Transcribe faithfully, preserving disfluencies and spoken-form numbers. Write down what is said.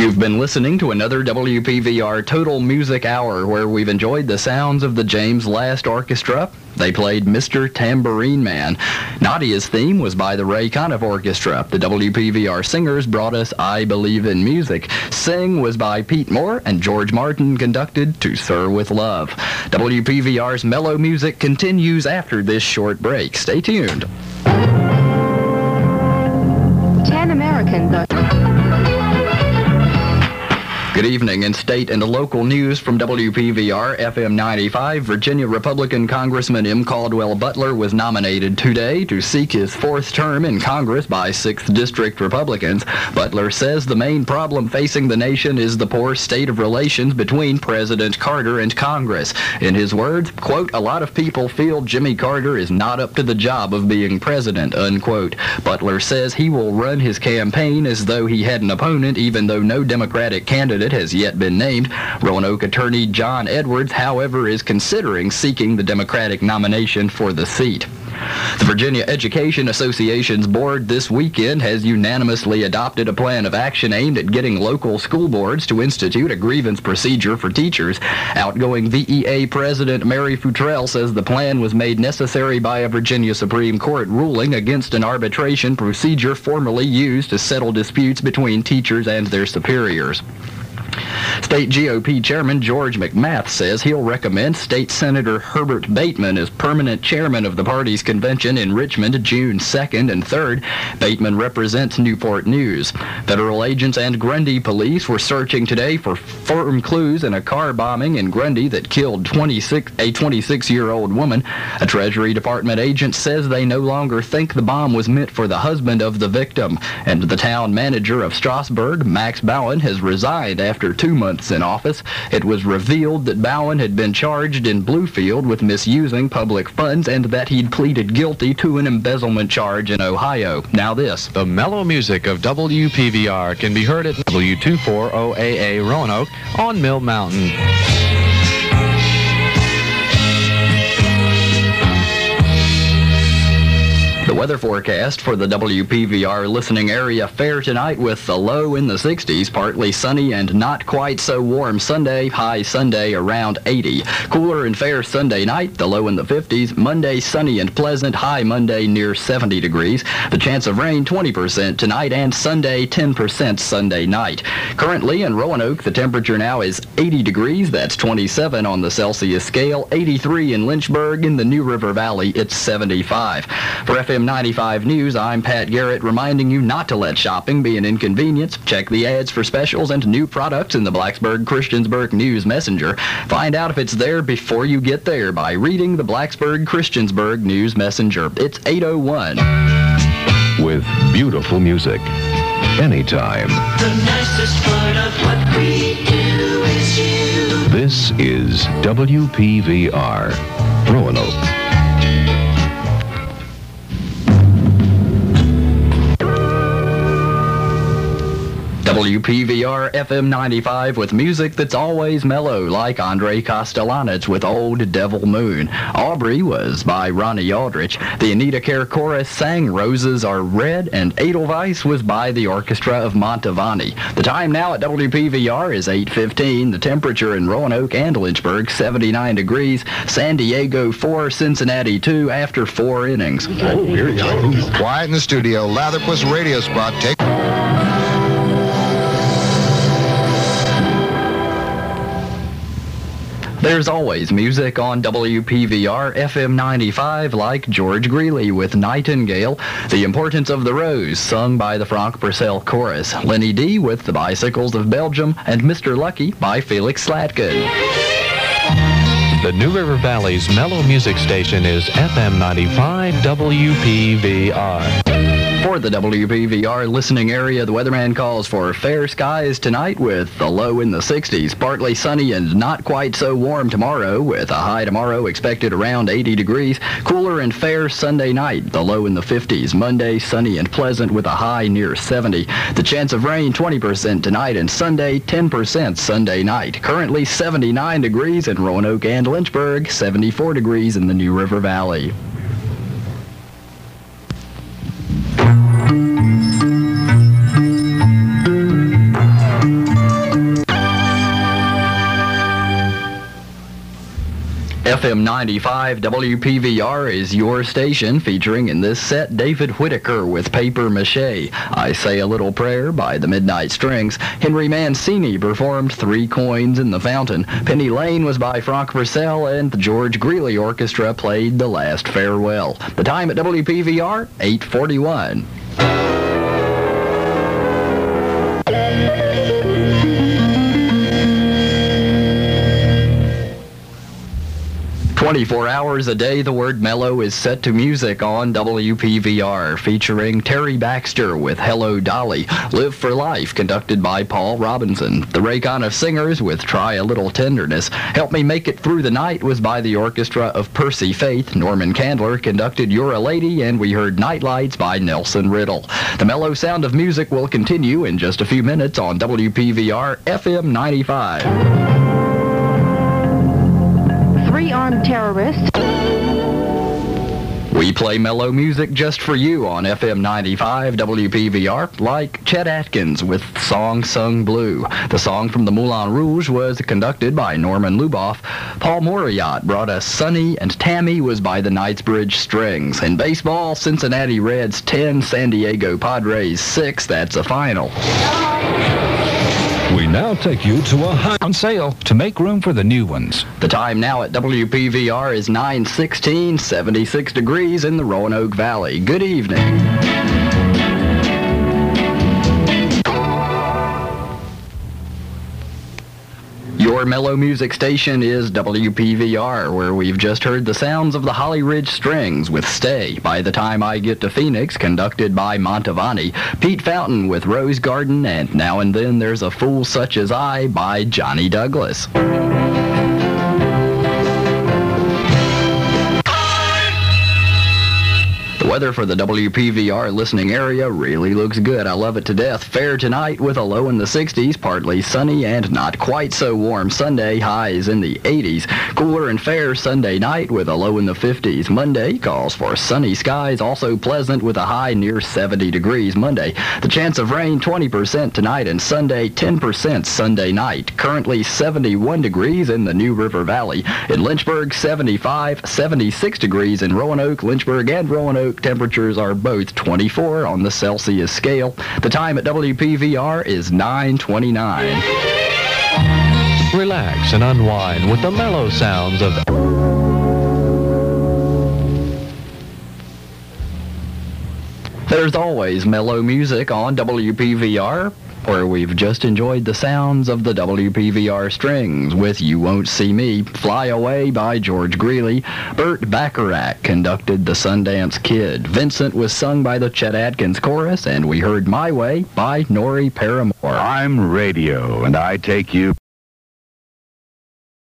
You've been listening to another W P V R Total Music Hour where we've enjoyed the sounds of the James Last Orchestra. They played Mister Tambourine Man. Nadia's theme was by the Ray Conniff Orchestra. The W P V R singers brought us I Believe in Music. Sing was by Pete Moore, and George Martin conducted To Sir with Love. W P V R's mellow music continues after this short break. Stay tuned. Ten Americans are... Good evening. In state and local news from W P V R F M ninety-five, Virginia Republican Congressman M. Caldwell Butler was nominated today to seek his fourth term in Congress by sixth District Republicans. Butler says the main problem facing the nation is the poor state of relations between President Carter and Congress. In his words, quote, "A lot of people feel Jimmy Carter is not up to the job of being president," unquote. Butler says he will run his campaign as though he had an opponent, even though no Democratic candidate has yet been named. Roanoke attorney John Edwards, however, is considering seeking the Democratic nomination for the seat. The Virginia Education Association's board this weekend has unanimously adopted a plan of action aimed at getting local school boards to institute a grievance procedure for teachers. Outgoing V E A President Mary Futrell says the plan was made necessary by a Virginia Supreme Court ruling against an arbitration procedure formerly used to settle disputes between teachers and their superiors. State G O P Chairman George McMath says he'll recommend State Senator Herbert Bateman as permanent chairman of the party's convention in Richmond June second and third. Bateman represents Newport News. Federal agents and Grundy police were searching today for firm clues in a car bombing in Grundy that killed twenty-six, a twenty-six-year-old woman. A Treasury Department agent says they no longer think the bomb was meant for the husband of the victim. And the town manager of Strasburg, Max Bowen, has resigned after two months in office. It was revealed that Bowen had been charged in Bluefield with misusing public funds and that he'd pleaded guilty to an embezzlement charge in Ohio. Now this. The mellow music of W P V R can be heard at W two forty A A Roanoke on Mill Mountain. The weather forecast for the W P V R listening area fair tonight with the low in the sixties, partly sunny and not quite so warm Sunday, high Sunday around eighty. Cooler and fair Sunday night, the low in the fifties. Monday sunny and pleasant, high Monday near seventy degrees. The chance of rain twenty percent tonight and Sunday ten percent Sunday night. Currently in Roanoke, the temperature now is eighty degrees. That's twenty-seven on the Celsius scale. eighty-three in Lynchburg. In the New River Valley, it's seventy-five. For F M ninety-five News, I'm Pat Garrett, reminding you not to let shopping be an inconvenience. Check the ads for specials and new products in the Blacksburg-Christiansburg News Messenger. Find out if it's there before you get there by reading the Blacksburg-Christiansburg News Messenger. It's eight oh one. With beautiful music. Anytime. The nicest part of what we do is you. This is W P V R, Roanoke. W P V R F M ninety-five with music that's always mellow, like Andre Kostelanetz with Old Devil Moon. Aubrey was by Ronnie Aldrich. The Anita Kerr Chorus sang Roses Are Red, and Edelweiss was by the Orchestra of Mantovani. The time now at W P V R is eight fifteen. The temperature in Roanoke and Lynchburg, seventy-nine degrees. San Diego four, Cincinnati two after four innings. Oh, here you go. Quiet in the studio. Latherpuss radio spot. Take... There's always music on W P V R F M ninety-five, like George Greeley with Nightingale, The Importance of the Rose, sung by the Franck Purcell Chorus, Lenny D with The Bicycles of Belgium, and Mister Lucky by Felix Slatkin. The New River Valley's mellow music station is F M ninety-five W P V R. For the W P V R listening area, the weatherman calls for fair skies tonight with the low in the sixties. Partly sunny and not quite so warm tomorrow, with a high tomorrow expected around eighty degrees. Cooler and fair Sunday night, the low in the fifties. Monday, sunny and pleasant with a high near seventy. The chance of rain twenty percent tonight, and Sunday ten percent Sunday night. Currently seventy-nine degrees in Roanoke and Lynchburg, seventy-four degrees in the New River Valley. M ninety-five W P V R is your station, featuring in this set David Whitaker with Paper Mache, I Say a Little Prayer by the Midnight Strings. Henry Mancini performed Three Coins in the Fountain. Penny Lane was by Franck Purcell, and the George Greeley Orchestra played The Last Farewell. The time at W P V R, eight forty-one. twenty-four hours a day, the word mellow is set to music on W P V R, featuring Terry Baxter with Hello Dolly, Live for Life, conducted by Paul Robinson, the Raycon of Singers with Try a Little Tenderness, Help Me Make It Through the Night was by the orchestra of Percy Faith, Norman Candler conducted You're a Lady, and we heard Night Lights by Nelson Riddle. The mellow sound of music will continue in just a few minutes on W P V R F M ninety-five. Three-armed terrorist. We play mellow music just for you on F M ninety-five W P V R, like Chet Atkins with Song Sung Blue. The song from the Moulin Rouge was conducted by Norman Luboff. Paul Moriat brought us Sonny, and Tammy was by the Knightsbridge Strings. In baseball, Cincinnati Reds ten, San Diego Padres six. That's a final. We now take you to a high on sale to make room for the new ones. The time now at W P V R is nine sixteen, seventy-six degrees in the Roanoke Valley. Good evening. Your mellow music station is W P V R, where we've just heard the sounds of the Holly Ridge Strings with Stay, By the Time I Get to Phoenix, conducted by Montavani, Pete Fountain with Rose Garden, and Now and Then There's a Fool Such as I by Johnny Douglas. The weather for the W P V R listening area really looks good. I love it to death. Fair tonight with a low in the sixties, partly sunny and not quite so warm Sunday, highs in the eighties. Cooler and fair Sunday night with a low in the fifties. Monday calls for sunny skies, also pleasant with a high near seventy degrees Monday. The chance of rain twenty percent tonight, and Sunday ten percent Sunday night. Currently seventy-one degrees in the New River Valley. In Lynchburg, seventy-five, seventy-six degrees in Roanoke. Lynchburg and Roanoke temperatures are both twenty-four on the Celsius scale. The time at W P V R is nine twenty-nine. Relax and unwind with the mellow sounds of... There's always mellow music on W P V R, where we've just enjoyed the sounds of the W P V R Strings with You Won't See Me, Fly Away by George Greeley. Burt Bacharach conducted The Sundance Kid. Vincent was sung by the Chet Atkins Chorus, and we heard My Way by Norrie Paramore. I'm radio, and I take you...